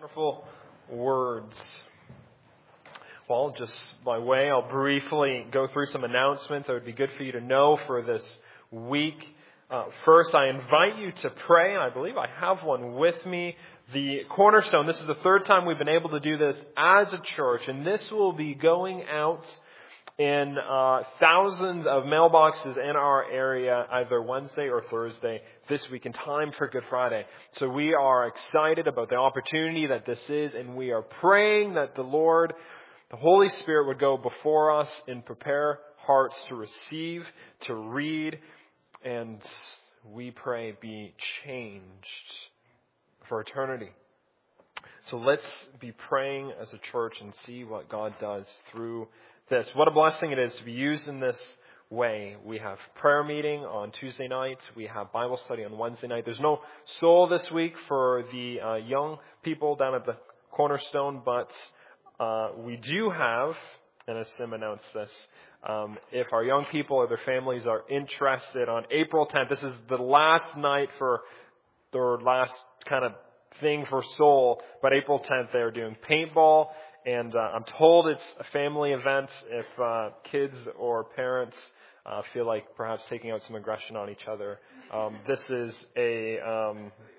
Wonderful words. Well, just by way, I'll briefly go through some announcements that would be good for you to know for this week. First, I invite you to pray, and I believe I have one with me. The Cornerstone, this is the third time we've been able to do this as a church, and this will be going out in thousands of mailboxes in our area either Wednesday or Thursday this week in time for Good Friday. So we are excited about the opportunity that this is, and we are praying that the Lord, the Holy Spirit, would go before us and prepare hearts to receive, to read, and we pray be changed for eternity. So let's be praying as a church and see what God does through this. What a blessing it is to be used in this way. We have prayer meeting on Tuesday night. We have Bible study on Wednesday night. There's no soul this week for the young people down at the Cornerstone, but we do have, and as Sim announced this, if our young people or their families are interested, on April 10th, this is the last night for their last kind of thing for soul, but April 10th they are doing paintball. And I'm told it's a family event if kids or parents feel like perhaps taking out some aggression on each other. This is a...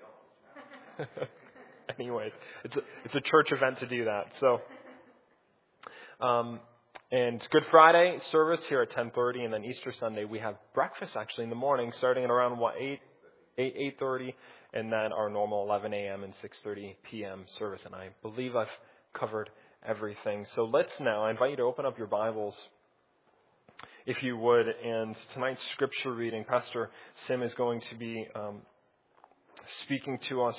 anyways, it's a church event to do that. So, and Good Friday service here at 10:30, and then Easter Sunday we have breakfast actually in the morning starting at around 8:30, and then our normal 11 a.m. and 6:30 p.m. service. And I believe I've covered everything. So I invite you to open up your Bibles, if you would. And tonight's scripture reading, Pastor Sim is going to be speaking to us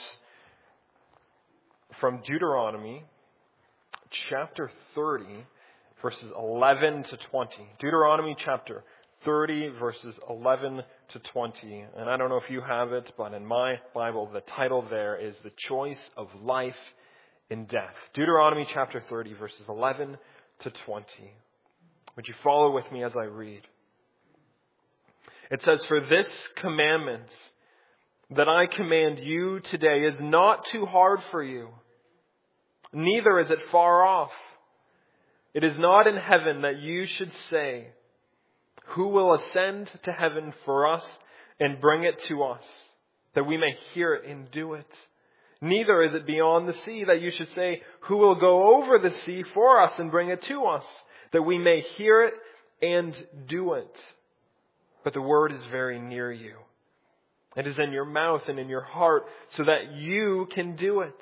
from Deuteronomy chapter 30, verses 11 to 20. Deuteronomy chapter 30, verses 11 to 20. And I don't know if you have it, but in my Bible, the title there is The Choice of Life in Death. Deuteronomy chapter 30, verses 11 to 20. Would you follow with me as I read? It says, "For this commandment that I command you today is not too hard for you, neither is it far off. It is not in heaven that you should say, 'Who will ascend to heaven for us and bring it to us, that we may hear it and do it?' Neither is it beyond the sea that you should say, 'Who will go over the sea for us and bring it to us, that we may hear it and do it?' But the word is very near you. It is in your mouth and in your heart, so that you can do it.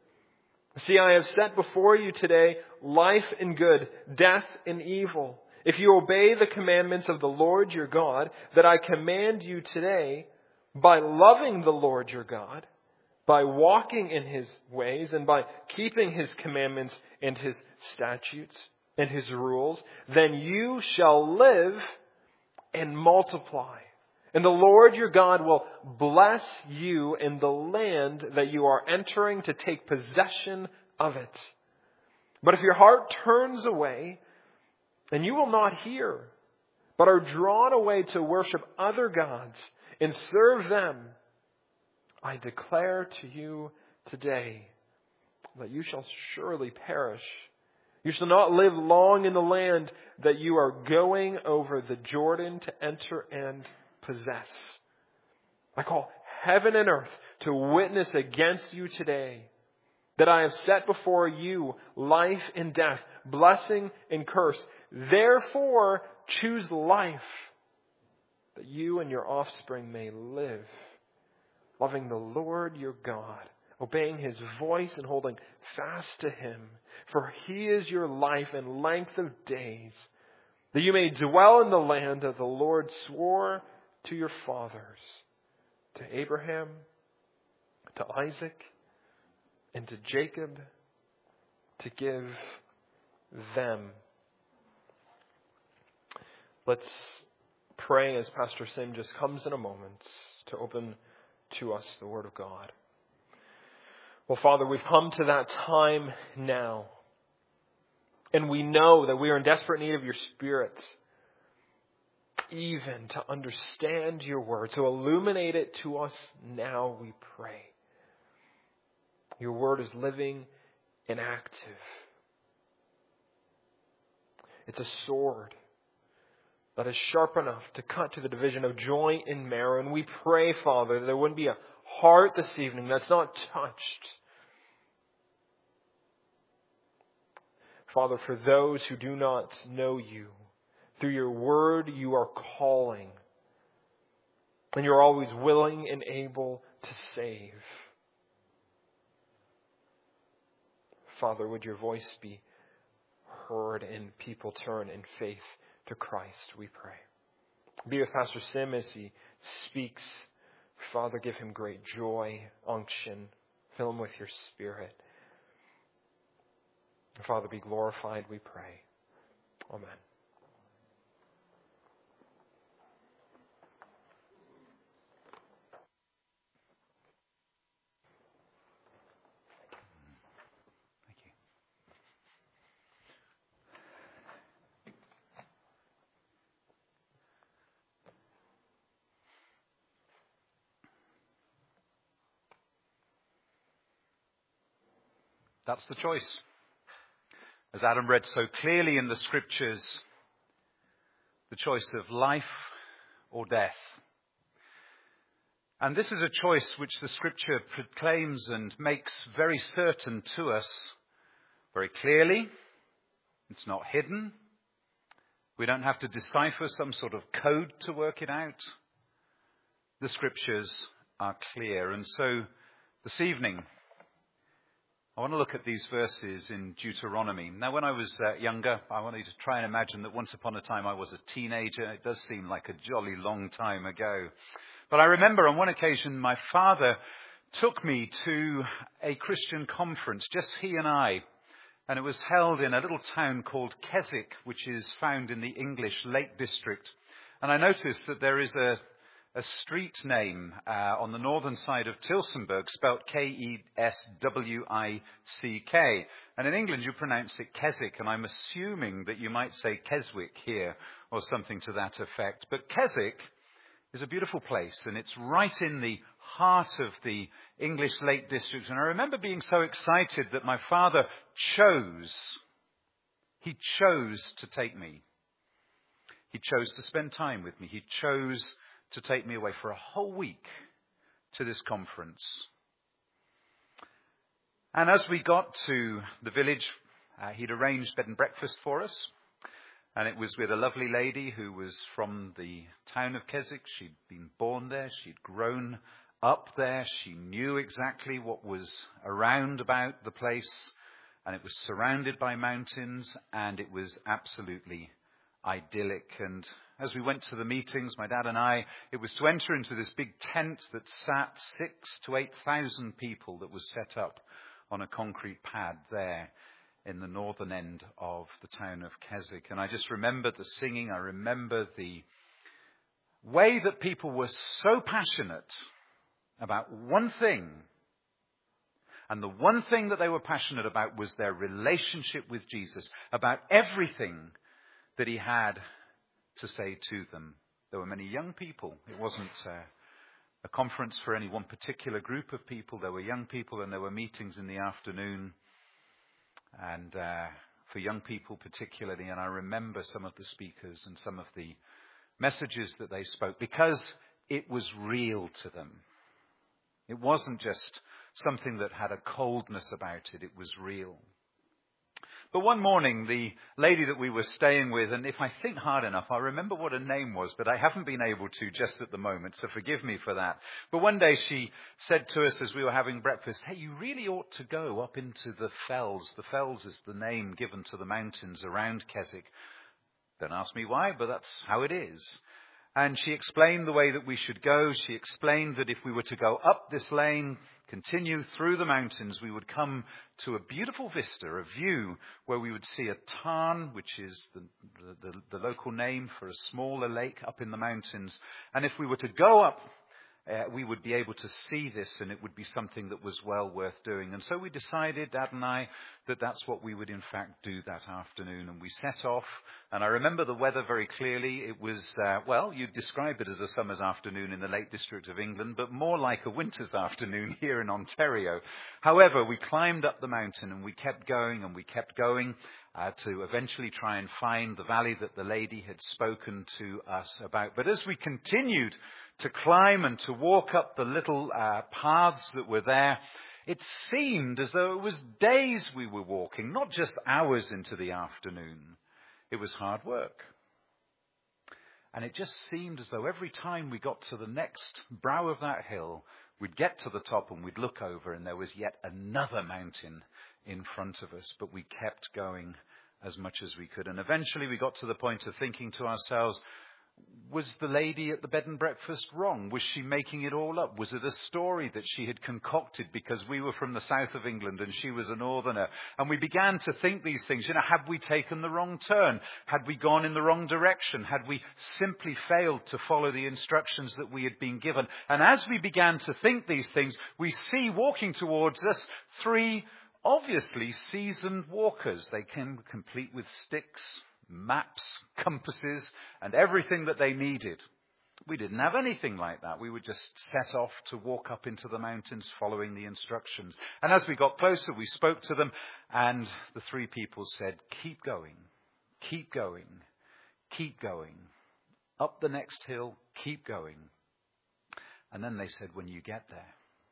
See, I have set before you today life and good, death and evil. If you obey the commandments of the Lord your God that I command you today, by loving the Lord your God, by walking in His ways, and by keeping His commandments and His statutes and His rules, then you shall live and multiply. And the Lord your God will bless you in the land that you are entering to take possession of it. But if your heart turns away, and you will not hear, but are drawn away to worship other gods and serve them, I declare to you today that you shall surely perish. You shall not live long in the land that you are going over the Jordan to enter and possess. I call heaven and earth to witness against you today that I have set before you life and death, blessing and curse. Therefore, choose life, that you and your offspring may live, loving the Lord your God, obeying His voice and holding fast to Him. For He is your life and length of days, that you may dwell in the land that the Lord swore to your fathers, to Abraham, to Isaac, and to Jacob, to give them." Let's pray as Pastor Sim just comes in a moment to open to us the Word of God. Well, Father, we've come to that time now, and we know that we are in desperate need of your Spirit, even to understand your Word. So illuminate it to us now, we pray. Your word is living and active. It's a sword that is sharp enough to cut to the division of joint and marrow. And we pray, Father, that there wouldn't be a heart this evening that's not touched. Father, for those who do not know you, through your word you are calling. And you're always willing and able to save. Father, would your voice be heard and people turn in faith to Christ, we pray. Be with Pastor Sim as he speaks. Father, give him great joy, unction. Fill him with your Spirit. Father, be glorified, we pray. Amen. That's the choice. As Adam read so clearly in the Scriptures, the choice of life or death. And this is a choice which the Scripture proclaims and makes very certain to us very clearly. It's not hidden. We don't have to decipher some sort of code to work it out. The Scriptures are clear. And so this evening, I want to look at these verses in Deuteronomy. Now, when I was younger, I wanted to try and imagine that once upon a time I was a teenager. It does seem like a jolly long time ago. But I remember on one occasion my father took me to a Christian conference, just he and I. And it was held in a little town called Keswick, which is found in the English Lake District. And I noticed that there is a street name on the northern side of Tilsonburg, spelt Keswick. And in England you pronounce it Keswick, and I'm assuming that you might say Keswick here, or something to that effect. But Keswick is a beautiful place, and it's right in the heart of the English Lake District. And I remember being so excited that my father chose to take me. He chose to spend time with me. He chose to take me away for a whole week to this conference. And as we got to the village, he'd arranged bed and breakfast for us. And it was with a lovely lady who was from the town of Keswick. She'd been born there. She'd grown up there. She knew exactly what was around about the place. And it was surrounded by mountains. And it was absolutely idyllic. And as we went to the meetings, my dad and I, it was to enter into this big tent that sat 6,000 to 8,000 people that was set up on a concrete pad there in the northern end of the town of Keswick. And I just remember the singing. I remember the way that people were so passionate about one thing. And the one thing that they were passionate about was their relationship with Jesus, about everything that he had to say to them. There were many young people. It wasn't a conference for any one particular group of people. There were young people, and there were meetings in the afternoon. And for young people particularly, and I remember some of the speakers and some of the messages that they spoke, because it was real to them. It wasn't just something that had a coldness about it. It was real. But one morning, the lady that we were staying with, and if I think hard enough, I'll remember what her name was, but I haven't been able to just at the moment, so forgive me for that. But one day she said to us as we were having breakfast, hey, you really ought to go up into the Fells. The Fells is the name given to the mountains around Keswick. Don't ask me why, but that's how it is. And she explained the way that we should go. She explained that if we were to go up this lane, continue through the mountains, we would come to a beautiful vista, a view where we would see a tarn, which is the local name for a smaller lake up in the mountains. And if we were to go up we would be able to see this and it would be something that was well worth doing. And so we decided, Dad and I, that that's what we would in fact do that afternoon. And we set off. And I remember the weather very clearly. It was, you'd describe it as a summer's afternoon in the Lake District of England, but more like a winter's afternoon here in Ontario. However, we climbed up the mountain and we kept going and we kept going to eventually try and find the valley that the lady had spoken to us about. But as we continued to climb and to walk up the little paths that were there, it seemed as though it was days we were walking, not just hours into the afternoon. It was hard work. And it just seemed as though every time we got to the next brow of that hill, we'd get to the top and we'd look over and there was yet another mountain in front of us. But we kept going as much as we could. And eventually we got to the point of thinking to ourselves, was the lady at the bed and breakfast wrong? Was she making it all up? Was it a story that she had concocted because we were from the south of England and she was a northerner? And we began to think these things. Had we taken the wrong turn? Had we gone in the wrong direction? Had we simply failed to follow the instructions that we had been given? And as we began to think these things, we see walking towards us 3 obviously seasoned walkers. They came complete with sticks, maps, compasses, and everything that they needed. We didn't have anything like that. We would just set off to walk up into the mountains following the instructions. And as we got closer, we spoke to them, and the 3 people said, keep going, keep going, keep going. Up the next hill, keep going. And then they said, when you get there,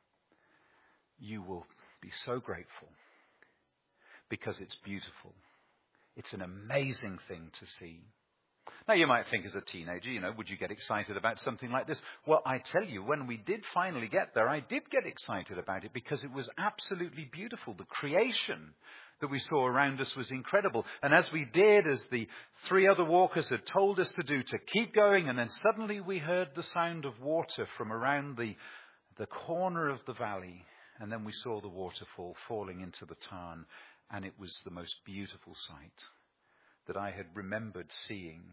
you will be so grateful because it's beautiful. It's an amazing thing to see. Now, you might think as a teenager, would you get excited about something like this? Well, I tell you, when we did finally get there, I did get excited about it because it was absolutely beautiful. The creation that we saw around us was incredible. And as we did, as the 3 other walkers had told us to do, to keep going, and then suddenly we heard the sound of water from around the corner of the valley. And then we saw the waterfall falling into the tarn. And it was the most beautiful sight that I had remembered seeing.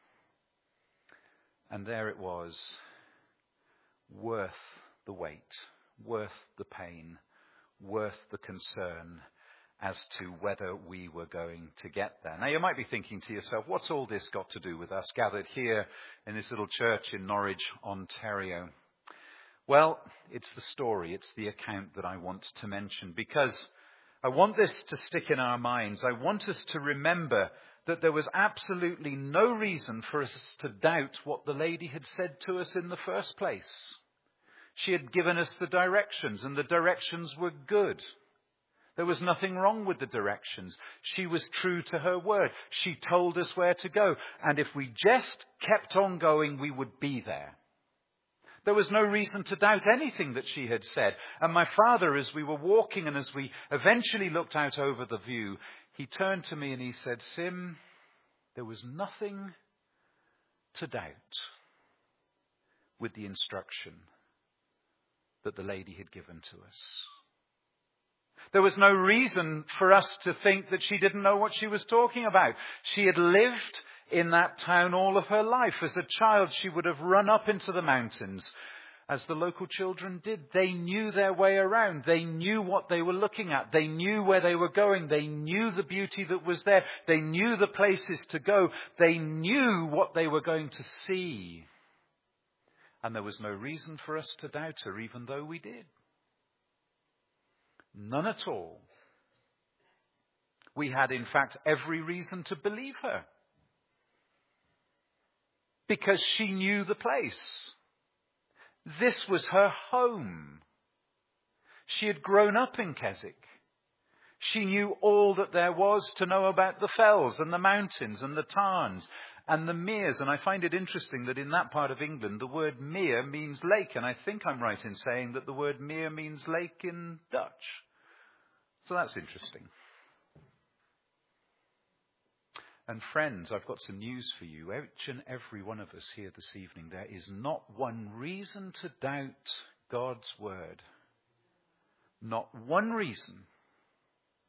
And there it was, worth the wait, worth the pain, worth the concern as to whether we were going to get there. Now, you might be thinking to yourself, what's all this got to do with us gathered here in this little church in Norwich, Ontario? Well, it's the story, it's the account that I want to mention, because I want this to stick in our minds. I want us to remember that there was absolutely no reason for us to doubt what the lady had said to us in the first place. She had given us the directions, and the directions were good. There was nothing wrong with the directions. She was true to her word. She told us where to go. And if we just kept on going, we would be there. There was no reason to doubt anything that she had said. And my father, as we were walking and as we eventually looked out over the view, he turned to me and he said, Sim, there was nothing to doubt with the instruction that the lady had given to us. There was no reason for us to think that she didn't know what she was talking about. She had lived in that town all of her life. As a child, she would have run up into the mountains, as the local children did. They knew their way around. They knew what they were looking at. They knew where they were going. They knew the beauty that was there. They knew the places to go. They knew what they were going to see. And there was no reason for us to doubt her, even though we did. None at all. We had, in fact, every reason to believe her, because she knew the place. This was her home. She had grown up in Keswick. She knew all that there was to know about the fells and the mountains and the tarns and the meres. And I find it interesting that in that part of England, the word mere means lake. And I think I'm right in saying that the word mere means lake in Dutch. So that's interesting. And friends, I've got some news for you. Each and every one of us here this evening, there is not one reason to doubt God's word. Not one reason.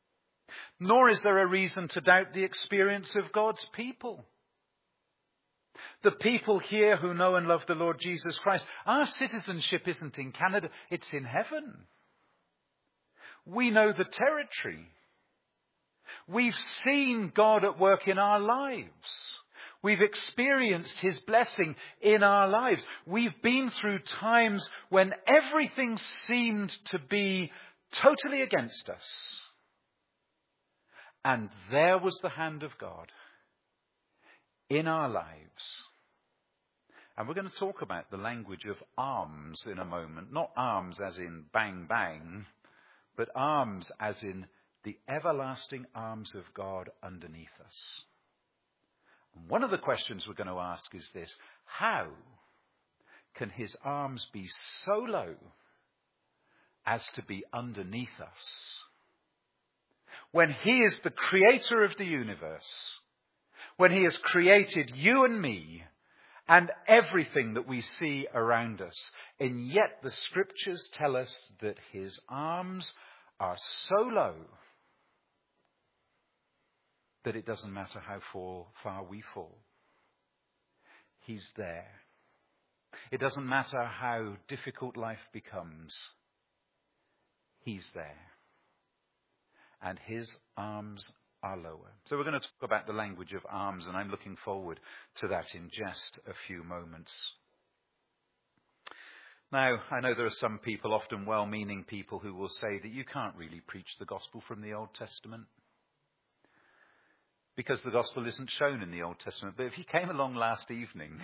Nor is there a reason to doubt the experience of God's people. The people here who know and love the Lord Jesus Christ, our citizenship isn't in Canada, it's in heaven. We know the territory. We've seen God at work in our lives. We've experienced his blessing in our lives. We've been through times when everything seemed to be totally against us. And there was the hand of God in our lives. And we're going to talk about the language of arms in a moment. Not arms as in bang bang, but arms as in the everlasting arms of God underneath us. And one of the questions we're going to ask is this: how can his arms be so low as to be underneath us? When he is the creator of the universe, when he has created you and me and everything that we see around us, and yet the scriptures tell us that his arms are so low that it doesn't matter how far we fall. He's there. It doesn't matter how difficult life becomes. He's there. And his arms are lower. So we're going to talk about the language of arms, and I'm looking forward to that in just a few moments. Now, I know there are some people, often well-meaning people, who will say that you can't really preach the gospel from the Old Testament because the gospel isn't shown in the Old Testament. But if you came along last evening,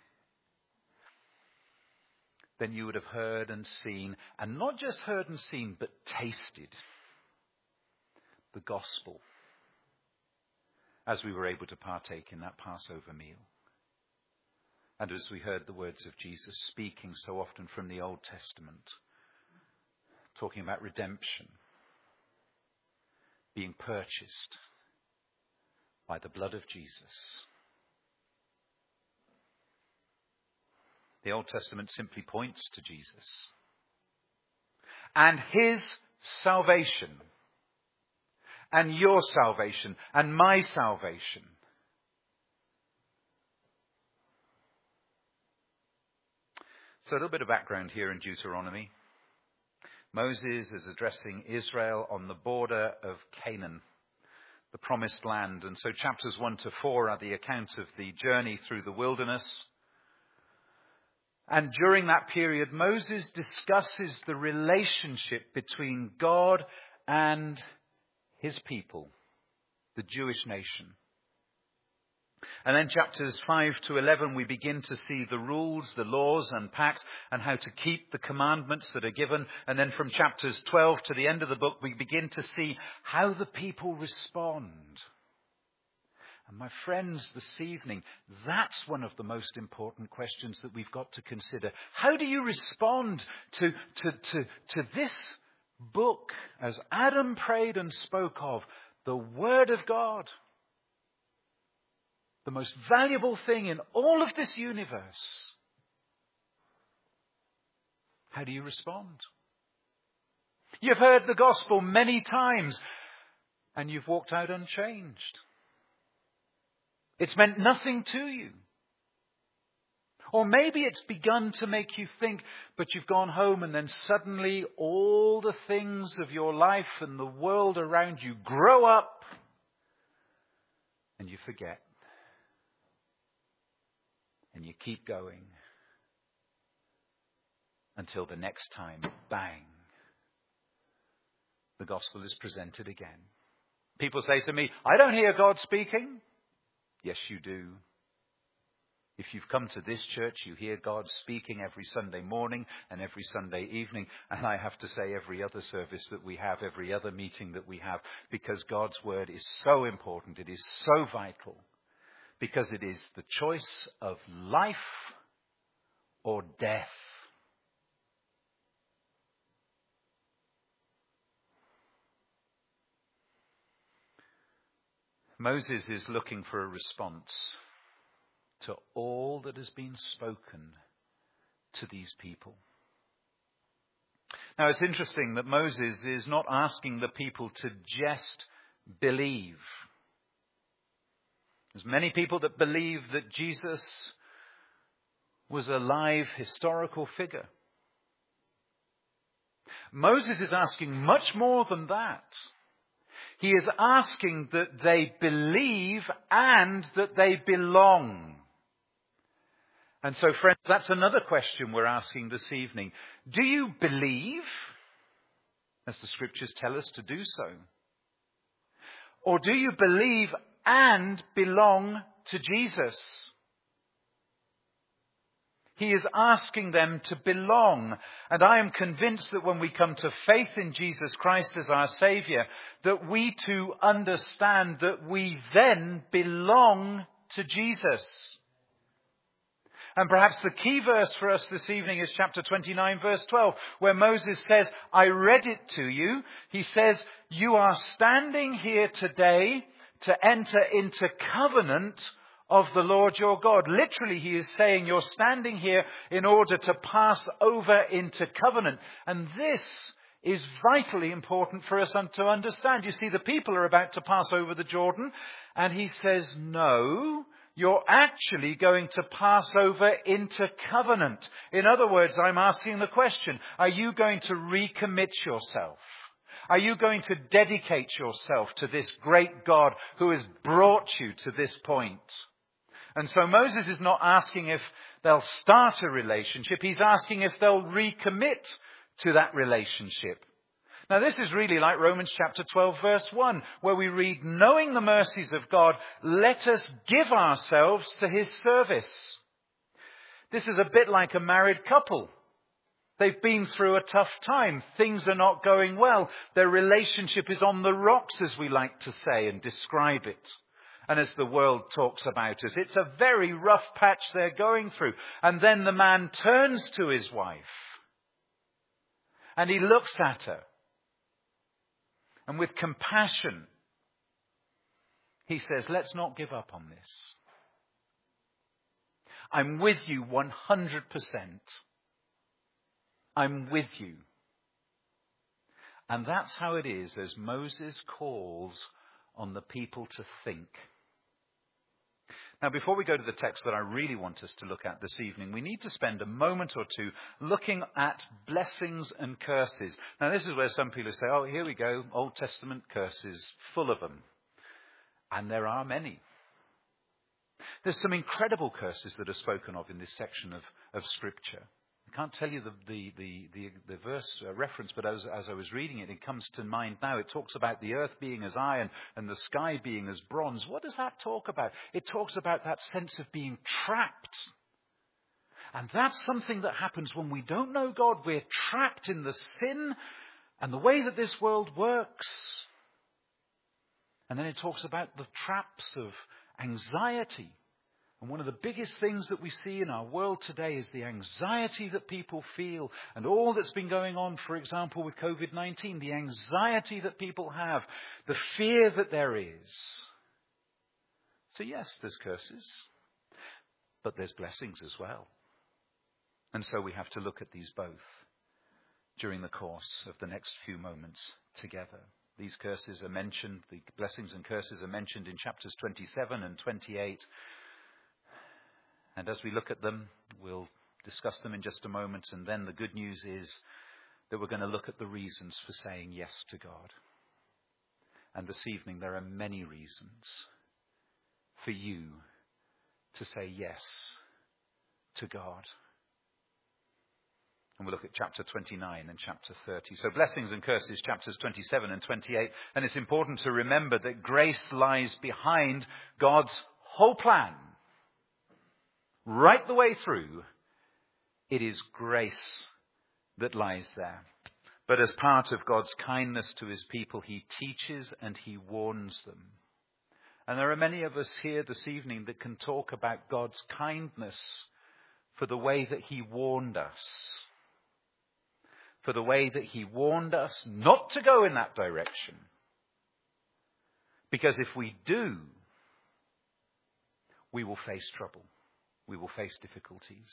then you would have heard and seen, and not just heard and seen, but tasted the gospel as we were able to partake in that Passover meal. And as we heard the words of Jesus speaking so often from the Old Testament, talking about redemption, being purchased by the blood of Jesus. The Old Testament simply points to Jesus and his salvation, and your salvation, and my salvation. So a little bit of background here in Deuteronomy. Moses is addressing Israel on the border of Canaan, the promised land. And so chapters 1 to 4 are the account of the journey through the wilderness. And during that period, Moses discusses the relationship between God and his people, the Jewish nation. And then chapters 5 to 11, we begin to see the rules, the laws unpacked, and how to keep the commandments that are given. And then from chapters 12 to the end of the book, we begin to see how the people respond. And my friends, this evening, that's one of the most important questions that we've got to consider. How do you respond to this book, as Adam prayed and spoke of, the Word of God? The most valuable thing in all of this universe. How do you respond? You've heard the gospel many times and you've walked out unchanged. It's meant nothing to you. Or maybe it's begun to make you think, but you've gone home and then suddenly all the things of your life and the world around you grow up and you forget. And you keep going until the next time, bang, the gospel is presented again. People say to me, I don't hear God speaking. Yes, you do. If you've come to this church, you hear God speaking every Sunday morning and every Sunday evening. And I have to say every other service that we have, every other meeting that we have, because God's word is so important. It is so vital. Because it is the choice of life or death. Moses is looking for a response to all that has been spoken to these people. Now, it's interesting that Moses is not asking the people to just believe. There's many people that believe that Jesus was a live historical figure. Moses is asking much more than that. He is asking that they believe and that they belong. And so, friends, that's another question we're asking this evening. Do you believe, as the Scriptures tell us to do so? Or do you believe and belong to Jesus? He is asking them to belong. And I am convinced that when we come to faith in Jesus Christ as our Saviour, that we too understand that we then belong to Jesus. And perhaps the key verse for us this evening is chapter 29, verse 12, where Moses says, I read it to you. He says, you are standing here today to enter into covenant of the Lord your God. Literally, he is saying you're standing here in order to pass over into covenant. And this is vitally important for us to understand. You see, the people are about to pass over the Jordan, and he says, no, you're actually going to pass over into covenant. In other words, I'm asking the question, are you going to recommit yourself? Are you going to dedicate yourself to this great God who has brought you to this point? And so Moses is not asking if they'll start a relationship. He's asking if they'll recommit to that relationship. Now, this is really like Romans chapter 12, verse 1, where we read, knowing the mercies of God, let us give ourselves to his service. This is a bit like a married couple. They've been through a tough time. Things are not going well. Their relationship is on the rocks, as we like to say and describe it. And as the world talks about us, it's a very rough patch they're going through. And then the man turns to his wife and he looks at her. And with compassion, he says, let's not give up on this. I'm with you 100%. I'm with you. And that's how it is as Moses calls on the people to think. Now, before we go to the text that I really want us to look at this evening, we need to spend a moment or two looking at blessings and curses. Now, this is where some people say, oh, here we go, Old Testament curses, full of them. And there are many. There's some incredible curses that are spoken of in this section of Scripture. I can't tell you the verse reference, but as I was reading it, it comes to mind now. It talks about the earth being as iron and the sky being as bronze. What does that talk about? It talks about that sense of being trapped. And that's something that happens when we don't know God. We're trapped in the sin and the way that this world works. And then it talks about the traps of anxiety. And one of the biggest things that we see in our world today is the anxiety that people feel. And all that's been going on, for example, with COVID-19, the anxiety that people have, the fear that there is. So yes, there's curses, but there's blessings as well. And so we have to look at these both during the course of the next few moments together. These curses are mentioned, the blessings and curses are mentioned in chapters 27 and 28. And as we look at them, we'll discuss them in just a moment. And then the good news is that we're going to look at the reasons for saying yes to God. And this evening, there are many reasons for you to say yes to God. And we'll look at chapter 29 and chapter 30. So blessings and curses, chapters 27 and 28. And it's important to remember that grace lies behind God's whole plan. Right the way through, it is grace that lies there. But as part of God's kindness to his people, he teaches and he warns them. And there are many of us here this evening that can talk about God's kindness for the way that he warned us. For the way that he warned us not to go in that direction. Because if we do, we will face trouble. We will face difficulties.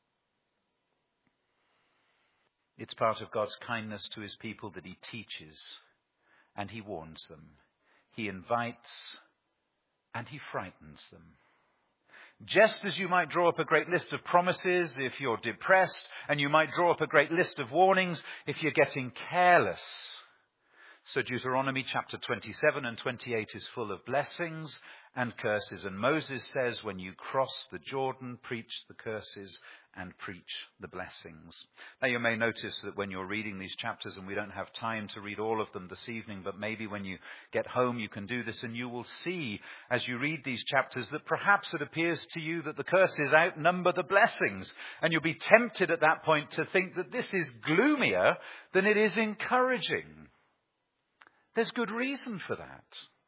It's part of God's kindness to his people that he teaches and he warns them. He invites and he frightens them. Just as you might draw up a great list of promises if you're depressed, and you might draw up a great list of warnings if you're getting careless. So Deuteronomy chapter 27 and 28 is full of blessings and curses. And Moses says, when you cross the Jordan, preach the curses and preach the blessings. Now you may notice that when you're reading these chapters, and we don't have time to read all of them this evening, but maybe when you get home you can do this, and you will see as you read these chapters that perhaps it appears to you that the curses outnumber the blessings. And you'll be tempted at that point to think that this is gloomier than it is encouraging. There's good reason for that.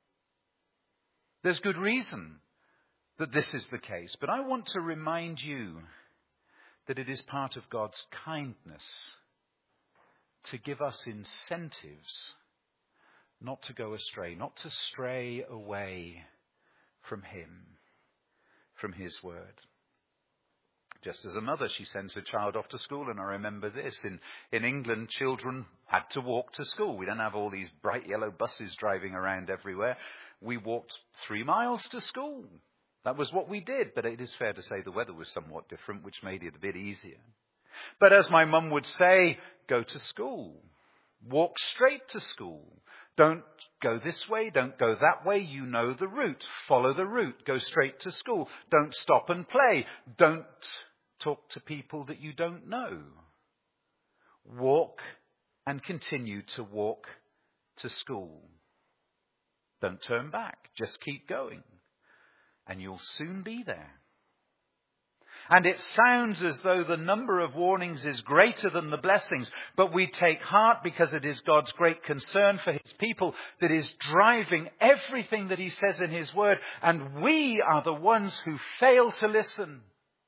There's good reason that this is the case. But I want to remind you that it is part of God's kindness to give us incentives not to go astray, not to stray away from Him, from His word. Just as a mother, she sends her child off to school, and I remember this. In England, children had to walk to school. We don't have all these bright yellow buses driving around everywhere. We walked 3 miles to school. That was what we did, but it is fair to say the weather was somewhat different, which made it a bit easier. But as my mum would say, go to school. Walk straight to school. Don't go this way, don't go that way. You know the route. Follow the route. Go straight to school. Don't stop and play. Don't talk to people that you don't know. Walk and continue to walk to school. Don't turn back. Just keep going. And you'll soon be there. And it sounds as though the number of warnings is greater than the blessings, but we take heart because it is God's great concern for His people that is driving everything that He says in His word, and we are the ones who fail to listen.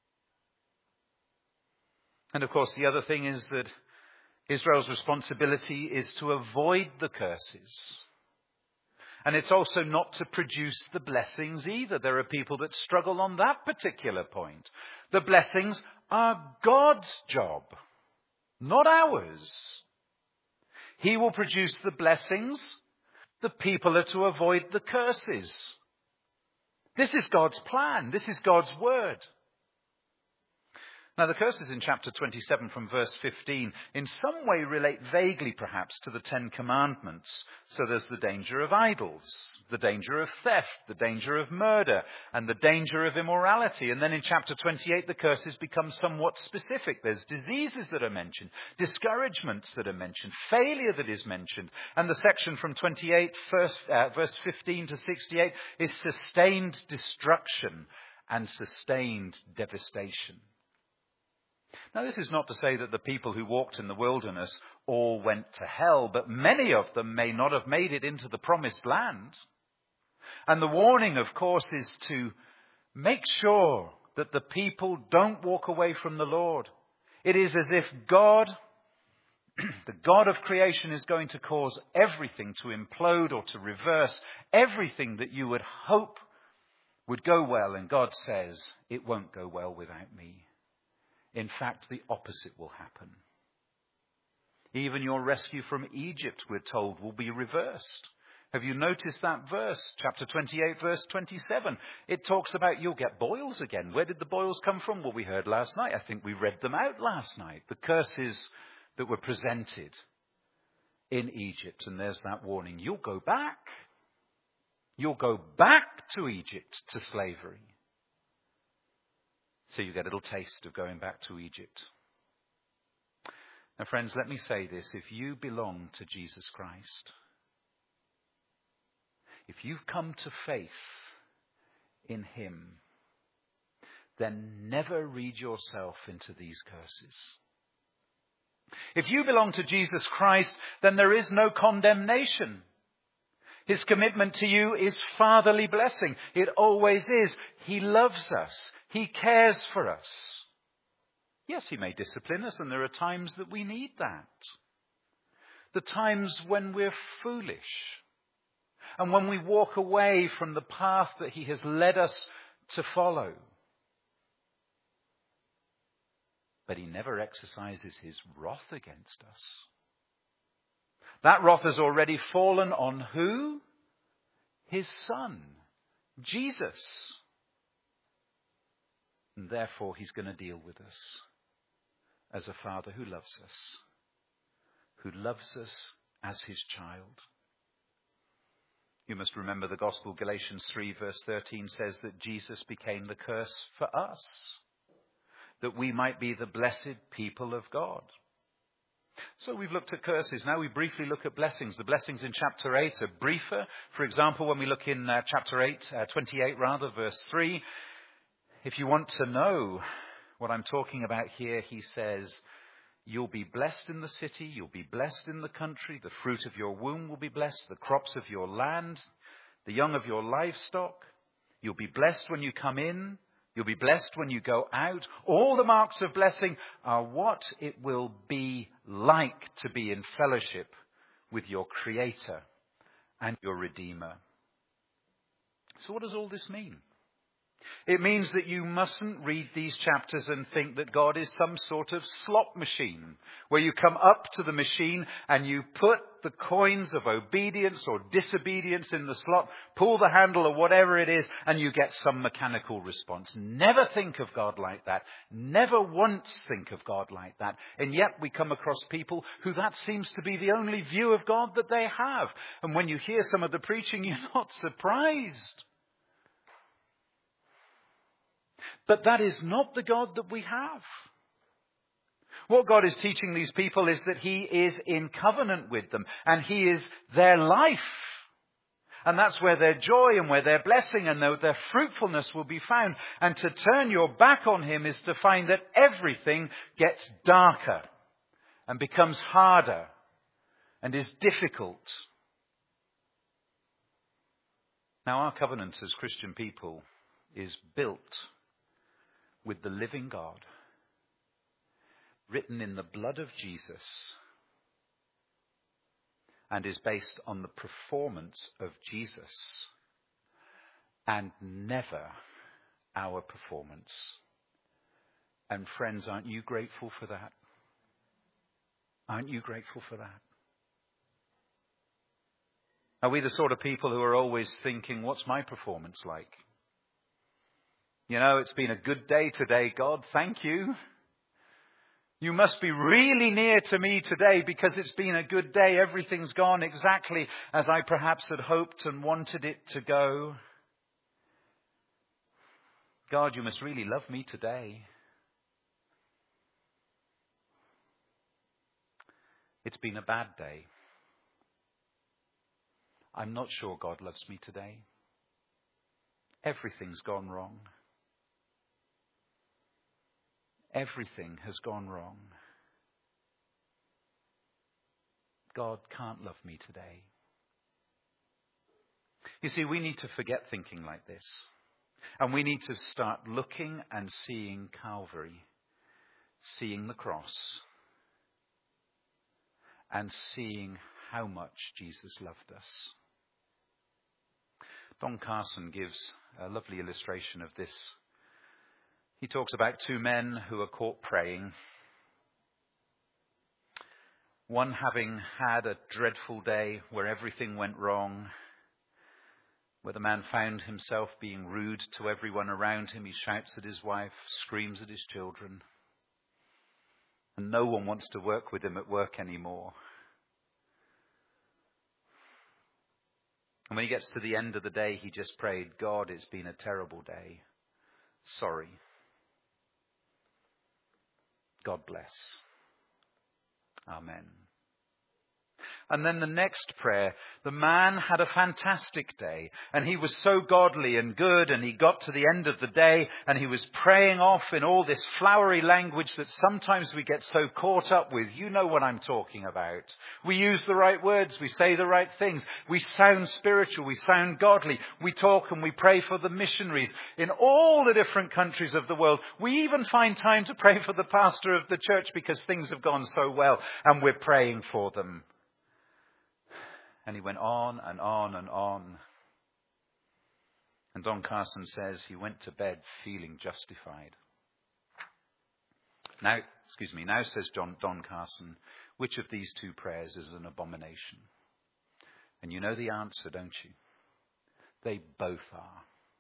And of course, the other thing is that Israel's responsibility is to avoid the curses. And it's also not to produce the blessings either. There are people that struggle on that particular point. The blessings are God's job, not ours. He will produce the blessings. The people are to avoid the curses. This is God's plan. This is God's word. Now, the curses in chapter 27 from verse 15 in some way relate vaguely perhaps to the 10 Commandments. So there's the danger of idols, the danger of theft, the danger of murder, and the danger of immorality. And then in chapter 28, the curses become somewhat specific. There's diseases that are mentioned, discouragements that are mentioned, failure that is mentioned. And the section from 28, verse 15 to 68 is sustained destruction and sustained devastation. Now, this is not to say that the people who walked in the wilderness all went to hell, but many of them may not have made it into the promised land. And the warning, of course, is to make sure that the people don't walk away from the Lord. It is as if God, the God of creation, is going to cause everything to implode or to reverse, everything that you would hope would go well. And God says, it won't go well without me. In fact, the opposite will happen. Even your rescue from Egypt, we're told, will be reversed. Have you noticed that verse? Chapter 28, verse 27. It talks about you'll get boils again. Where did the boils come from? Well, we heard last night. I think we read them out last night. The curses that were presented in Egypt. And there's that warning. You'll go back. You'll go back to Egypt, to slavery. So you get a little taste of going back to Egypt. Now, friends, let me say this. If you belong to Jesus Christ, if you've come to faith in Him, then never read yourself into these curses. If you belong to Jesus Christ, then there is no condemnation. His commitment to you is fatherly blessing. It always is. He loves us. He cares for us. Yes, He may discipline us, and there are times that we need that. The times when we're foolish, and when we walk away from the path that He has led us to follow. But He never exercises His wrath against us. That wrath has already fallen on who? His Son, Jesus. And therefore he's going to deal with us as a father who loves us as his child. You must remember the gospel. Galatians 3 verse 13 says that Jesus became the curse for us, that we might be the blessed people of God. So we've looked at curses. Now we briefly look at blessings. The blessings in chapter 8 are briefer. For example, when we look in chapter 8, 28 verse 3, if you want to know what I'm talking about here, he says, you'll be blessed in the city, you'll be blessed in the country, the fruit of your womb will be blessed, the crops of your land, the young of your livestock. You'll be blessed when you come in, you'll be blessed when you go out. All the marks of blessing are what it will be like to be in fellowship with your Creator and your Redeemer. So what does all this mean? It means that you mustn't read these chapters and think that God is some sort of slot machine, where you come up to the machine and you put the coins of obedience or disobedience in the slot, pull the handle or whatever it is, and you get some mechanical response. Never think of God like that. Never once think of God like that. And yet we come across people who that seems to be the only view of God that they have. And when you hear some of the preaching, you're not surprised. But that is not the God that we have. What God is teaching these people is that he is in covenant with them and he is their life. And that's where their joy and where their blessing and their fruitfulness will be found. And to turn your back on him is to find that everything gets darker and becomes harder and is difficult. Now, our covenant as Christian people is built with the living God, written in the blood of Jesus, and is based on the performance of Jesus and never our performance. And friends, aren't you grateful for that? Aren't you grateful for that? Are we the sort of people who are always thinking, what's my performance like? You know, it's been a good day today, God. Thank you. You must be really near to me today because it's been a good day. Everything's gone exactly as I perhaps had hoped and wanted it to go. God, you must really love me today. It's been a bad day. I'm not sure God loves me today. Everything's gone wrong. Everything has gone wrong. God can't love me today. You see, we need to forget thinking like this. And we need to start looking and seeing Calvary, seeing the cross, and seeing how much Jesus loved us. Don Carson gives a lovely illustration of this. He talks about two men who are caught praying. One having had a dreadful day where everything went wrong, where the man found himself being rude to everyone around him. He shouts at his wife, screams at his children, and no one wants to work with him at work anymore. And when he gets to the end of the day, he just prayed, God, it's been a terrible day. Sorry. God bless. Amen. And then the next prayer, the man had a fantastic day and he was so godly and good, and he got to the end of the day and he was praying off in all this flowery language that sometimes we get so caught up with. You know what I'm talking about. We use the right words. We say the right things. We sound spiritual. We sound godly. We talk and we pray for the missionaries in all the different countries of the world. We even find time to pray for the pastor of the church because things have gone so well and we're praying for them. And he went on and on and on. And Don Carson says he went to bed feeling justified. Now says Don Carson, which of these two prayers is an abomination? And you know the answer, don't you? They both are.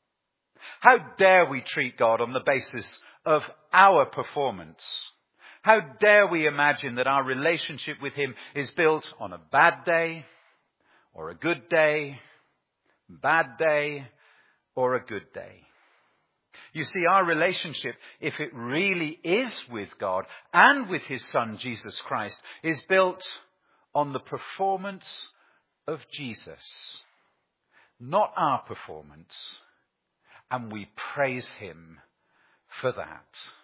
How dare we treat God on the basis of our performance? How dare we imagine that our relationship with him is built on a bad day, or a good day, bad day, or a good day? You see, our relationship, if it really is with God and with his Son, Jesus Christ, is built on the performance of Jesus, not our performance. And we praise him for that.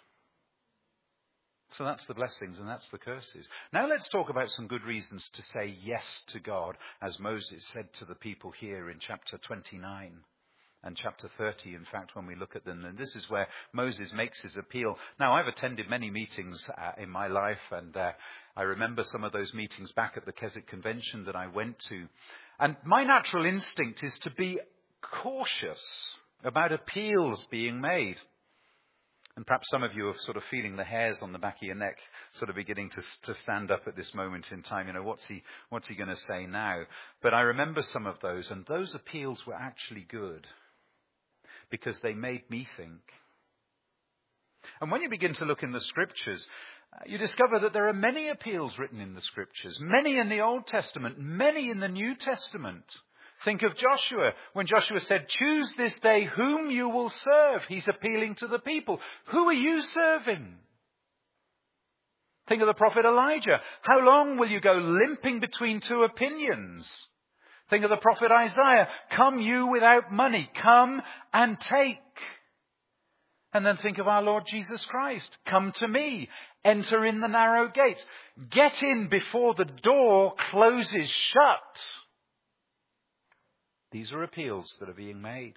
So that's the blessings and that's the curses. Now let's talk about some good reasons to say yes to God, as Moses said to the people here in chapter 29 and chapter 30, in fact, when we look at them. And this is where Moses makes his appeal. Now, I've attended many meetings in my life, and I remember some of those meetings back at the Keswick Convention that I went to. And my natural instinct is to be cautious about appeals being made. And perhaps some of you are sort of feeling the hairs on the back of your neck sort of beginning to stand up at this moment in time. You know, what's he going to say now? But I remember some of those, and those appeals were actually good because they made me think. And when you begin to look in the scriptures, you discover that there are many appeals written in the scriptures, many in the Old Testament, many in the New Testament. Think of Joshua. When Joshua said, choose this day whom you will serve, he's appealing to the people. Who are you serving? Think of the prophet Elijah. How long will you go limping between two opinions? Think of the prophet Isaiah. Come you without money, come and take. And then think of our Lord Jesus Christ. Come to me, enter in the narrow gate. Get in before the door closes shut. These are appeals that are being made.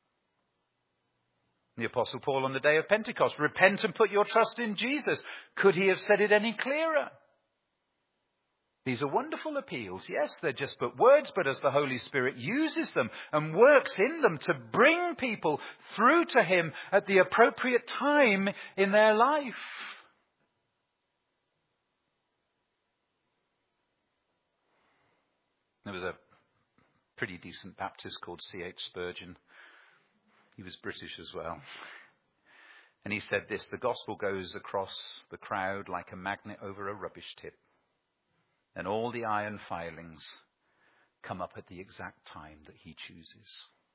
The Apostle Paul on the day of Pentecost, repent and put your trust in Jesus. Could he have said it any clearer? These are wonderful appeals. Yes, they're just but words, but as the Holy Spirit uses them and works in them to bring people through to him at the appropriate time in their life. There was a pretty decent Baptist called C.H. Spurgeon. He was British as well. And he said this: the gospel goes across the crowd like a magnet over a rubbish tip. And all the iron filings come up at the exact time that he chooses.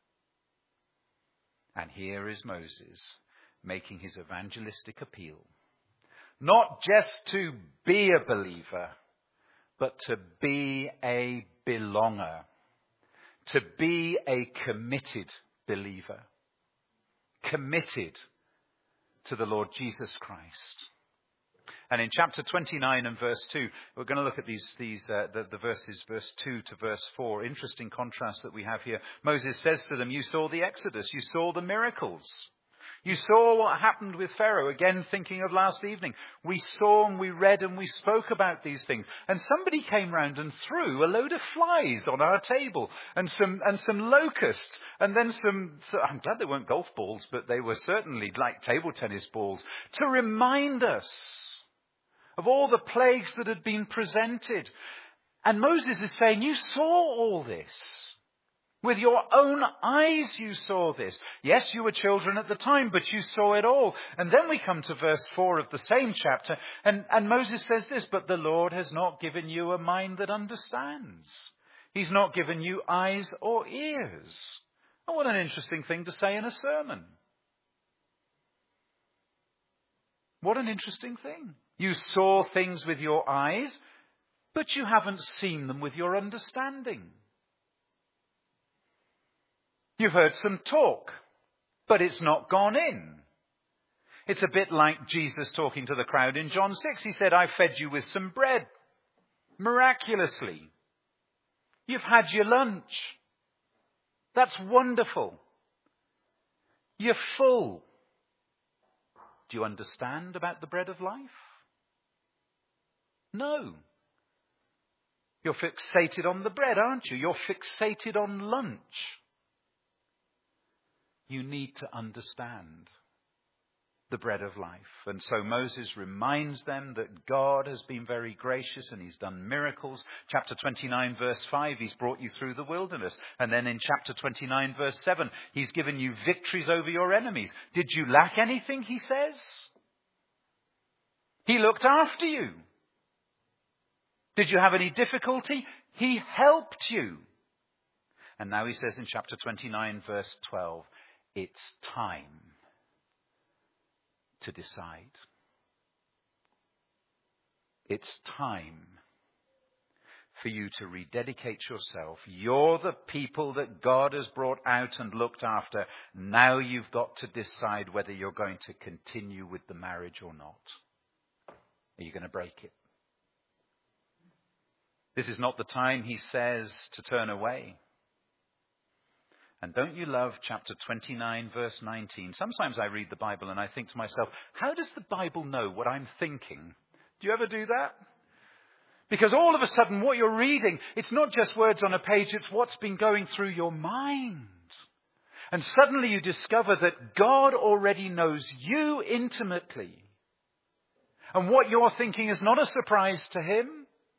And here is Moses making his evangelistic appeal. Not just to be a believer, but to be a belonger. To be a committed believer. Committed to the Lord Jesus Christ. And in chapter 29 and verse 2, we're going to look at the verses, verse 2 to verse 4. Interesting contrast that we have here. Moses says to them, you saw the Exodus, you saw the miracles. You saw what happened with Pharaoh. Again, thinking of last evening. We saw and we read and we spoke about these things. And somebody came round and threw a load of flies on our table and some locusts and then I'm glad they weren't golf balls, but they were certainly like table tennis balls to remind us of all the plagues that had been presented. And Moses is saying, you saw all this. With your own eyes you saw this. Yes, you were children at the time, but you saw it all. And then we come to verse 4 of the same chapter, and Moses says this, but the Lord has not given you a mind that understands. He's not given you eyes or ears. Oh, what an interesting thing to say in a sermon. What an interesting thing. You saw things with your eyes, but you haven't seen them with your understanding. You've heard some talk, but it's not gone in. It's a bit like Jesus talking to the crowd in John 6. He said, I fed you with some bread, miraculously. You've had your lunch. That's wonderful. You're full. Do you understand about the bread of life? No. You're fixated on the bread, aren't you? You're fixated on lunch. You need to understand. the bread of life. And so Moses reminds them that God has been very gracious and he's done miracles. Chapter 29 verse 5, he's brought you through the wilderness. And then in chapter 29 verse 7, he's given you victories over your enemies. Did you lack anything, he says? He looked after you. Did you have any difficulty? He helped you. And now he says in chapter 29 verse 12, it's time to decide. It's time for you to rededicate yourself. You're the people that God has brought out and looked after. Now you've got to decide whether you're going to continue with the marriage or not. Are you going to break it? This is not the time, he says, to turn away. And don't you love chapter 29, verse 19? Sometimes I read the Bible and I think to myself, how does the Bible know what I'm thinking? Do you ever do that? Because all of a sudden what you're reading, it's not just words on a page, it's what's been going through your mind. And suddenly you discover that God already knows you intimately. And what you're thinking is not a surprise to him.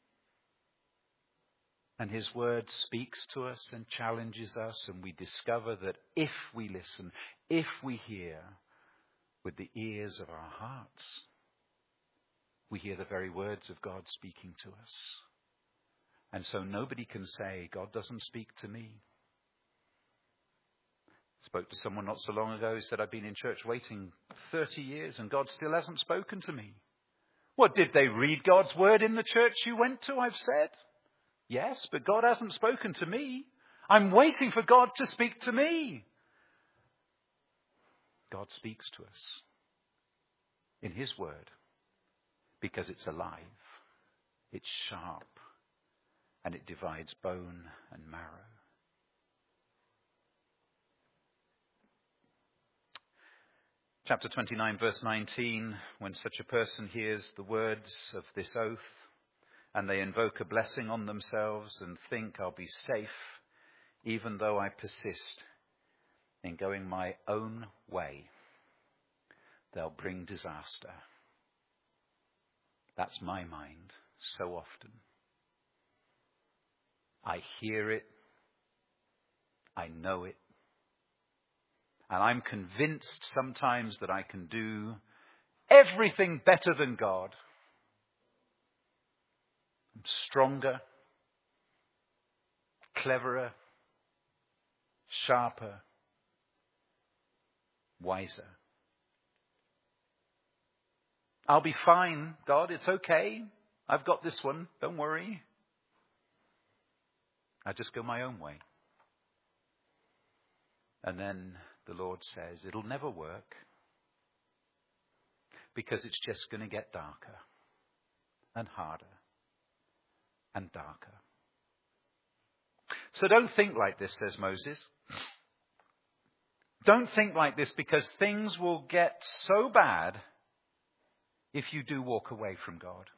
And his word speaks to us and challenges us, and we discover that if we listen, if we hear with the ears of our hearts, we hear the very words of God speaking to us. And so nobody can say, God doesn't speak to me. I spoke to someone not so long ago who said, I've been in church waiting 30 years and God still hasn't spoken to me. What, did they read God's word in the church you went to, I've said? Yes, but God hasn't spoken to me. I'm waiting for God to speak to me. God speaks to us in his word because it's alive, it's sharp, and it divides bone and marrow. Chapter 29, verse 19, when such a person hears the words of this oath, and they invoke a blessing on themselves and think I'll be safe, even though I persist in going my own way, they'll bring disaster. That's my mind so often. I hear it. I know it. And I'm convinced sometimes that I can do everything better than God. I'm stronger, cleverer, sharper, wiser. I'll be fine, God, it's okay. I've got this one, don't worry. I just go my own way. And then the Lord says, it'll never work because it's just going to get darker and harder and darker. So don't think like this, says Moses. Don't think like this because things will get so bad if you do walk away from God.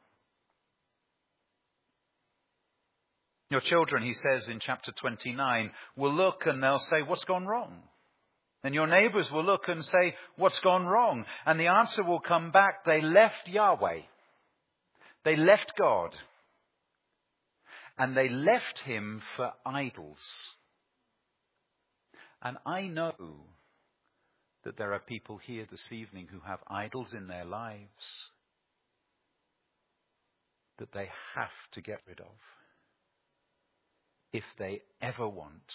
Your children, he says in chapter 29, will look and they'll say, what's gone wrong? And your neighbors will look and say, what's gone wrong? And the answer will come back, they left Yahweh. They left God. And they left him for idols. And I know that there are people here this evening who have idols in their lives that they have to get rid of if they ever want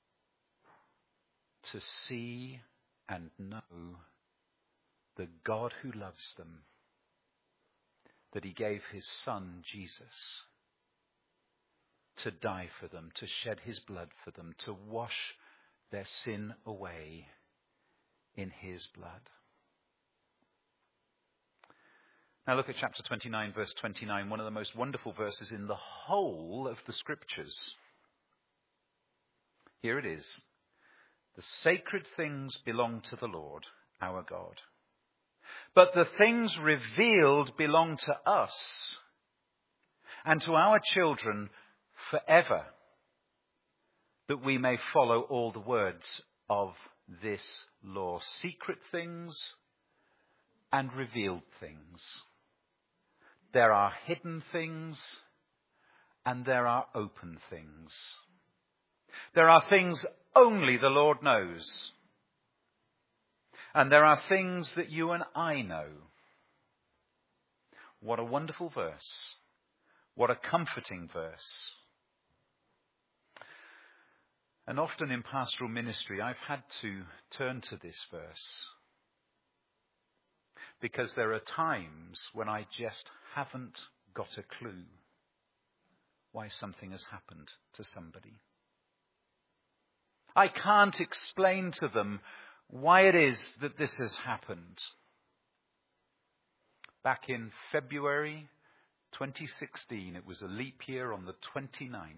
to see and know the God who loves them, that he gave his son Jesus to die for them, to shed his blood for them, to wash their sin away in his blood. Now look at chapter 29, verse 29, one of the most wonderful verses in the whole of the scriptures. Here it is. The sacred things belong to the Lord, our God. But the things revealed belong to us and to our children forever, that we may follow all the words of this law. Secret things and revealed things. There are hidden things and there are open things. There are things only the Lord knows. And there are things that you and I know. What a wonderful verse. What a comforting verse. And often in pastoral ministry, I've had to turn to this verse. Because there are times when I just haven't got a clue why something has happened to somebody. I can't explain to them why it is that this has happened. Back in February 2016, it was a leap year on the 29th.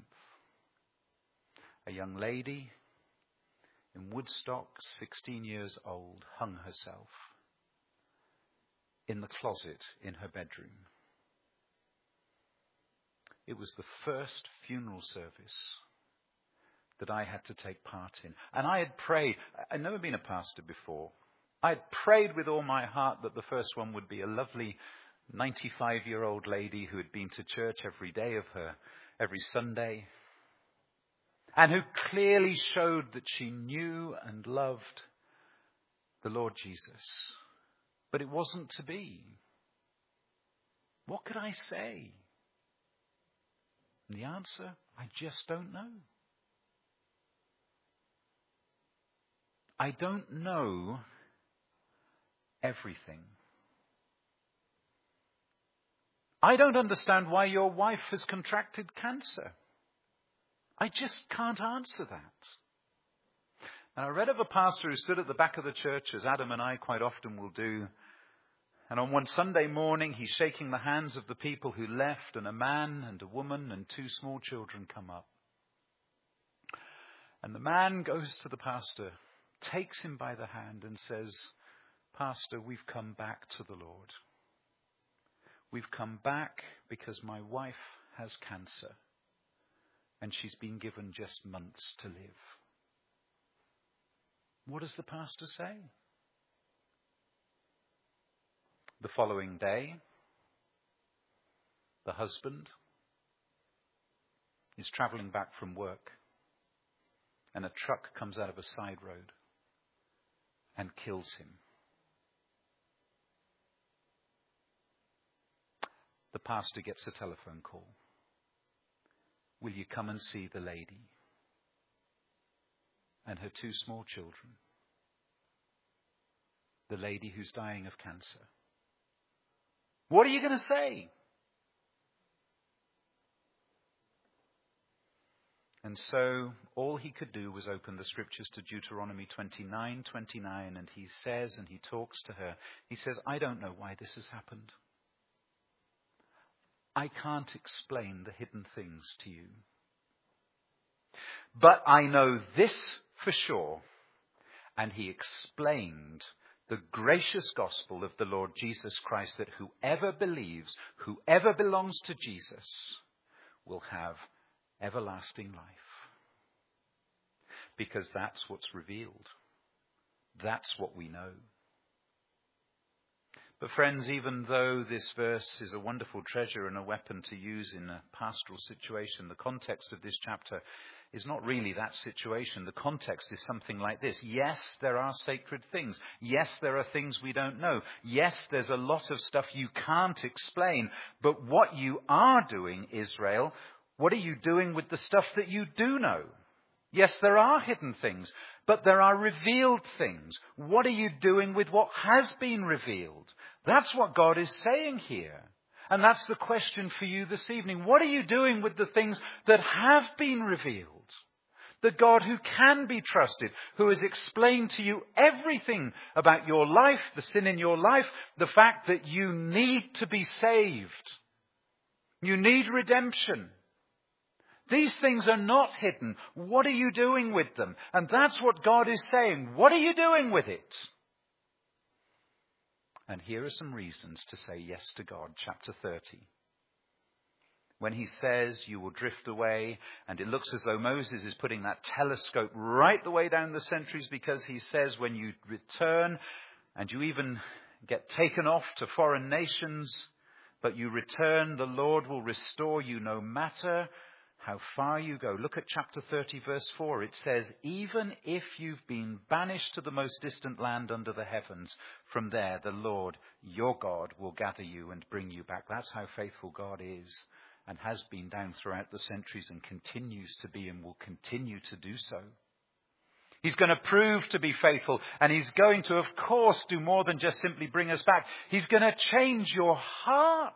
A young lady in Woodstock, 16 years old, hung herself in the closet in her bedroom. It was the first funeral service that I had to take part in. And I had prayed. I'd never been a pastor before. I had prayed with all my heart that the first one would be a lovely 95-year-old lady who had been to church every day of her, every Sunday, and who clearly showed that she knew and loved the Lord Jesus. But it wasn't to be. What could I say? And the answer, I just don't know. I don't know everything. I don't understand why your wife has contracted cancer. I just can't answer that. And I read of a pastor who stood at the back of the church, as Adam and I quite often will do. And on one Sunday morning, he's shaking the hands of the people who left, and a man and a woman and 2 small children come up. And the man goes to the pastor, takes him by the hand and says, "Pastor, we've come back to the Lord. We've come back because my wife has cancer, and she's been given just months to live." What does the pastor say? The following day, the husband is travelling back from work, and a truck comes out of a side road and kills him. The pastor gets a telephone call. "Will you come and see the lady and her 2 small children? The lady who's dying of cancer." What are you going to say? And so all he could do was open the scriptures to Deuteronomy 29:29, and he says, and he talks to her, he says, "I don't know why this has happened. I can't explain the hidden things to you. But I know this for sure." And he explained the gracious gospel of the Lord Jesus Christ, that whoever believes, whoever belongs to Jesus, will have everlasting life. Because that's what's revealed. That's what we know. But friends, even though this verse is a wonderful treasure and a weapon to use in a pastoral situation, the context of this chapter is not really that situation. The context is something like this. Yes, there are sacred things. Yes, there are things we don't know. Yes, there's a lot of stuff you can't explain. But what you are doing, Israel, what are you doing with the stuff that you do know? Yes, there are hidden things, but there are revealed things. What are you doing with what has been revealed? That's what God is saying here. And that's the question for you this evening. What are you doing with the things that have been revealed? The God who can be trusted, who has explained to you everything about your life, the sin in your life, the fact that you need to be saved. You need redemption. These things are not hidden. What are you doing with them? And that's what God is saying. What are you doing with it? And here are some reasons to say yes to God. Chapter 30. When he says you will drift away, and it looks as though Moses is putting that telescope right the way down the centuries, because he says when you return and you even get taken off to foreign nations, but you return, the Lord will restore you no matter how far you go. Look at chapter 30, verse 4. It says, even if you've been banished to the most distant land under the heavens, from there the Lord, your God, will gather you and bring you back. That's how faithful God is and has been down throughout the centuries and continues to be and will continue to do so. He's going to prove to be faithful, and he's going to, of course, do more than just simply bring us back. He's going to change your heart.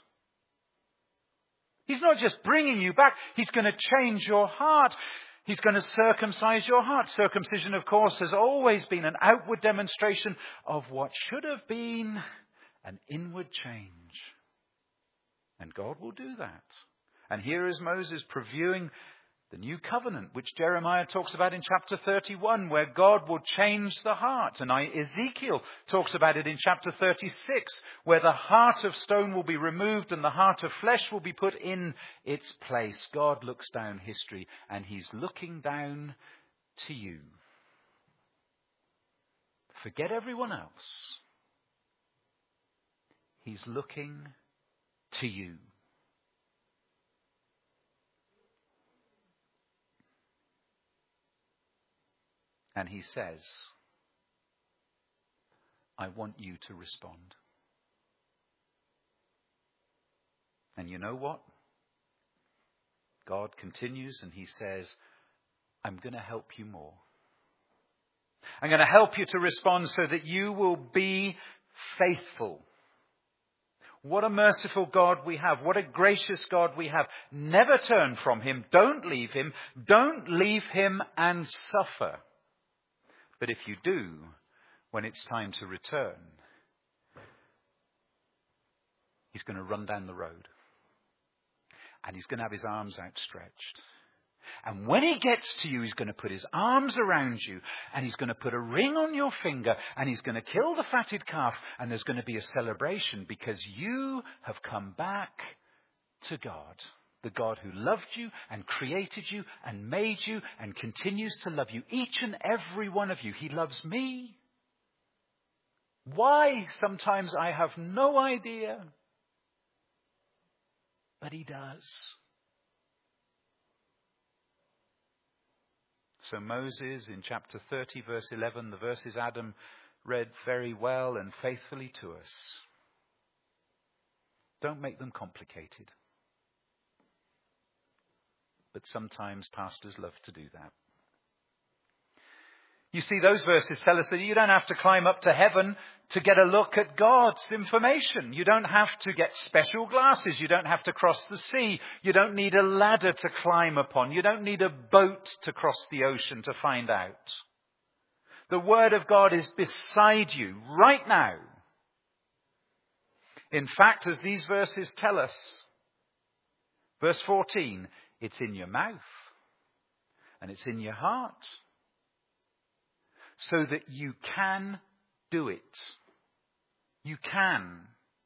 He's not just bringing you back, he's going to change your heart. He's going to circumcise your heart. Circumcision, of course, has always been an outward demonstration of what should have been an inward change. And God will do that. And here is Moses previewing the new covenant, which Jeremiah talks about in chapter 31, where God will change the heart. And Ezekiel talks about it in chapter 36, where the heart of stone will be removed and the heart of flesh will be put in its place. God looks down history, and he's looking down to you. Forget everyone else. He's looking to you. And he says, I want you to respond. And you know what? God continues and he says, I'm going to help you more. I'm going to help you to respond so that you will be faithful. What a merciful God we have. What a gracious God we have. Never turn from him. Don't leave him. Don't leave him and suffer. But if you do, when it's time to return, he's going to run down the road. And he's going to have his arms outstretched. And when he gets to you, he's going to put his arms around you. And he's going to put a ring on your finger. And he's going to kill the fatted calf. And there's going to be a celebration because you have come back to God. The God who loved you and created you and made you and continues to love you. Each and every one of you. He loves me. Why? Sometimes I have no idea. But he does. So Moses in chapter 30 verse 11, the verses Adam read very well and faithfully to us. Don't make them complicated. But sometimes pastors love to do that. You see, those verses tell us that you don't have to climb up to heaven to get a look at God's information. You don't have to get special glasses. You don't have to cross the sea. You don't need a ladder to climb upon. You don't need a boat to cross the ocean to find out. The Word of God is beside you right now. In fact, as these verses tell us, verse 14, it's in your mouth and it's in your heart so that you can do it. You can.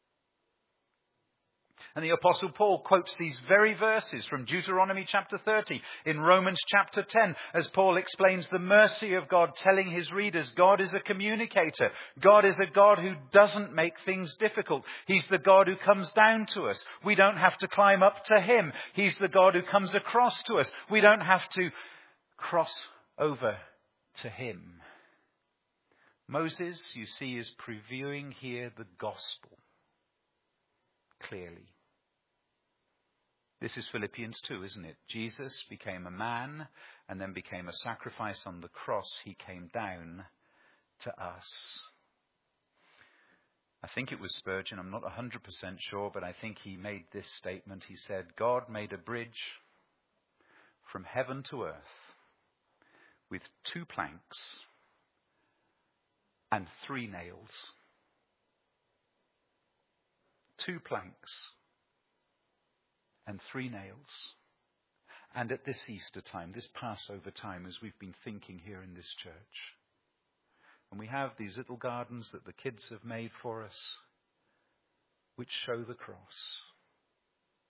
And the Apostle Paul quotes these very verses from Deuteronomy chapter 30 in Romans chapter 10 as Paul explains the mercy of God, telling his readers God is a communicator. God is a God who doesn't make things difficult. He's the God who comes down to us. We don't have to climb up to him. He's the God who comes across to us. We don't have to cross over to him. Moses, you see, is previewing here the gospel clearly. This is Philippians 2, isn't it? Jesus became a man and then became a sacrifice on the cross. He came down to us. I think it was Spurgeon, I'm not 100% sure, but I think he made this statement. He said, God made a bridge from heaven to earth with 2 planks and 3 nails. 2 planks and 3 nails. And at this Easter time, this Passover time, as we've been thinking here in this church, and we have these little gardens that the kids have made for us, which show the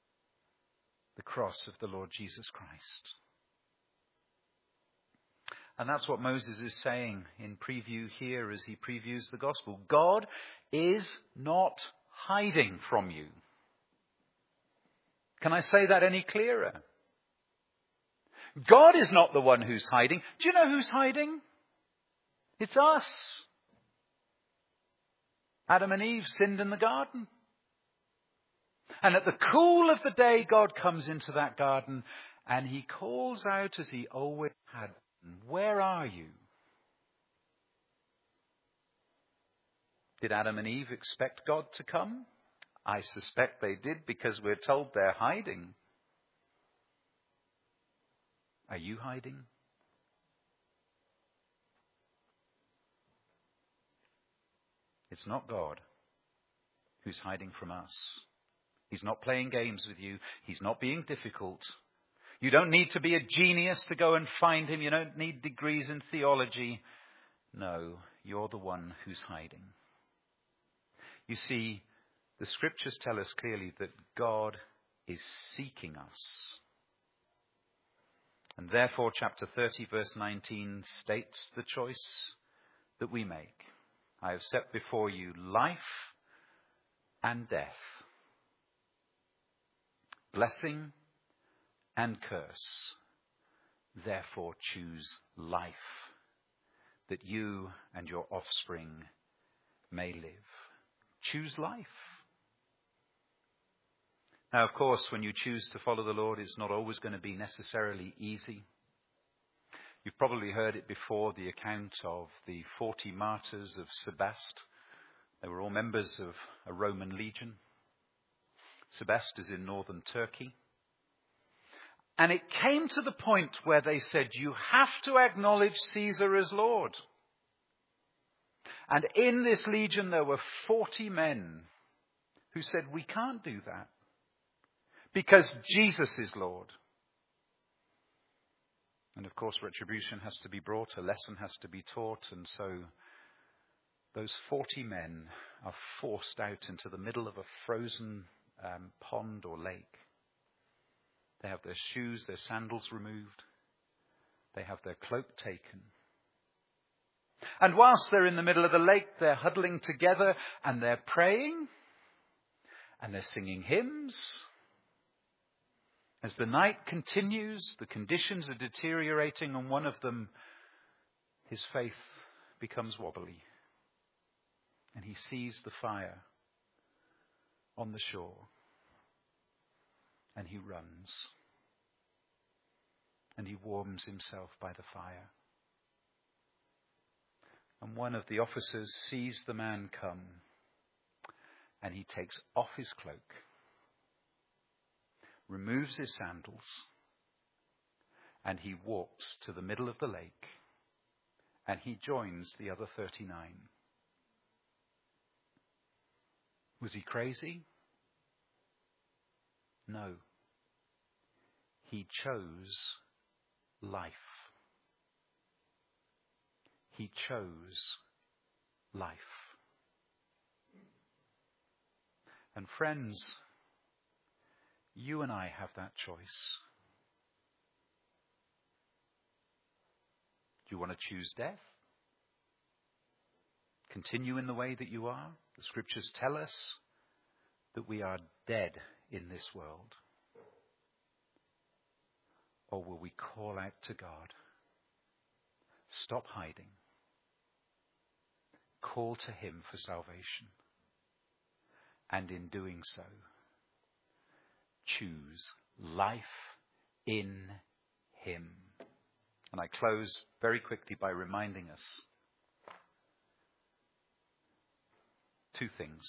cross of the Lord Jesus Christ. And that's what Moses is saying in preview here as he previews the gospel. God is not hiding from you. Can I say that any clearer? God is not the one who's hiding. Do you know who's hiding? It's us. Adam and Eve sinned in the garden. And at the cool of the day, God comes into that garden and he calls out as he always had, "Where are you?" Did Adam and Eve expect God to come? I suspect they did, because we're told they're hiding. Are you hiding? It's not God who's hiding from us. He's not playing games with you. He's not being difficult. You don't need to be a genius to go and find him. You don't need degrees in theology. No, you're the one who's hiding. You see, the scriptures tell us clearly that God is seeking us. And therefore, chapter 30, verse 19 states the choice that we make. I have set before you life and death, blessing and curse. Therefore, choose life, that you and your offspring may live. Choose life. Now, of course, when you choose to follow the Lord, it's not always going to be necessarily easy. You've probably heard it before, the account of the 40 martyrs of Sebaste. They were all members of a Roman legion. Sebaste is in northern Turkey. And it came to the point where they said, you have to acknowledge Caesar as Lord. And in this legion there were 40 men who said, we can't do that, because Jesus is Lord. And of course, retribution has to be brought, a lesson has to be taught, and so those 40 men are forced out into the middle of a frozen pond or lake. They have their shoes, their sandals removed. They have their cloak taken. And whilst they're in the middle of the lake, they're huddling together and they're praying and they're singing hymns. As the night continues, the conditions are deteriorating, and one of them, his faith becomes wobbly. And he sees the fire on the shore. And he runs. And he warms himself by the fire. And one of the officers sees the man come. And he takes off his cloak, removes his sandals, and he walks to the middle of the lake, and he joins the other 39. Was he crazy? No. He chose life. He chose life. And friends, you and I have that choice. Do you want to choose death? Continue in the way that you are? The scriptures tell us that we are dead in this world. Or will we call out to God? Stop hiding. Call to him for salvation. And in doing so, choose life in him. And I close very quickly by reminding us two things.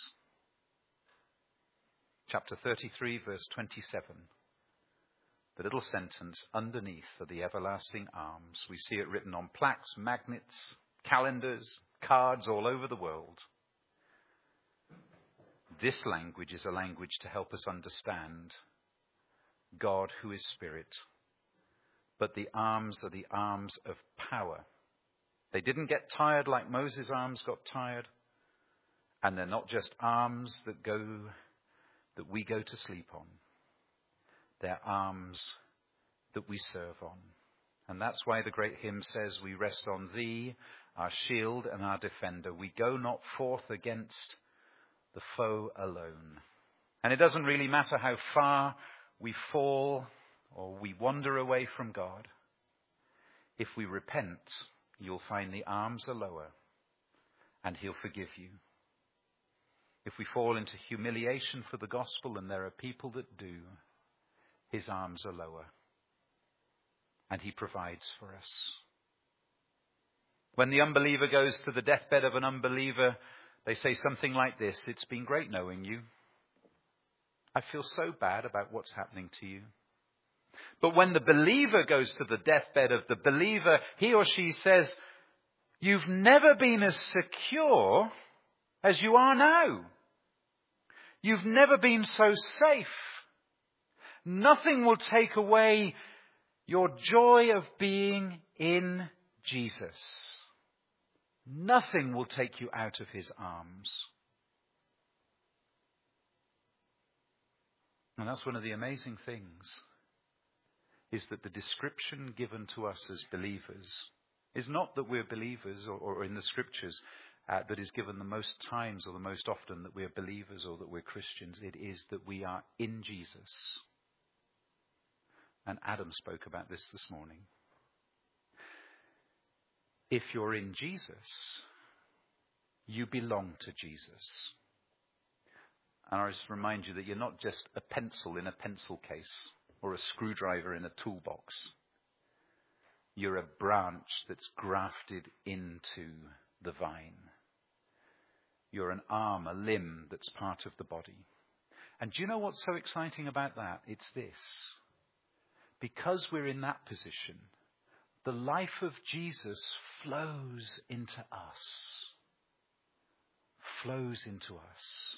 Chapter 33, verse 27. The little sentence underneath are the everlasting arms. We see it written on plaques, magnets, calendars, cards all over the world. This language is a language to help us understand God, who is spirit. But the arms are the arms of power. They didn't get tired like Moses' arms got tired. And they're not just arms that we go to sleep on. They're arms that we serve on. And that's why the great hymn says, we rest on thee, our shield and our defender. We go not forth against the foe alone. And it doesn't really matter how far we fall or we wander away from God. If we repent, you'll find the arms are lower and he'll forgive you. If we fall into humiliation for the gospel, and there are people that do, his arms are lower and he provides for us. When the unbeliever goes to the deathbed of an unbeliever, they say something like this: it's been great knowing you. I feel so bad about what's happening to you. But when the believer goes to the deathbed of the believer, he or she says, you've never been as secure as you are now. You've never been so safe. Nothing will take away your joy of being in Jesus. Nothing will take you out of his arms. And that's one of the amazing things, is that the description given to us as believers is not that we're believers, or in the scriptures that is given the most times or the most often that we're believers or that we're Christians. It is that we are in Jesus. And Adam spoke about this morning. If you're in Jesus, you belong to Jesus. And I just remind you that you're not just a pencil in a pencil case or a screwdriver in a toolbox. You're a branch that's grafted into the vine. You're an arm, a limb that's part of the body. And do you know what's so exciting about that? It's this. Because we're in that position, the life of Jesus flows into us. Flows into us.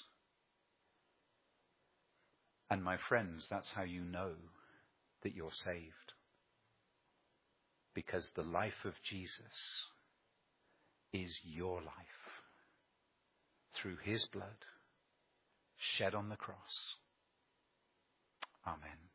And my friends, that's how you know that you're saved. Because the life of Jesus is your life. Through his blood shed on the cross. Amen.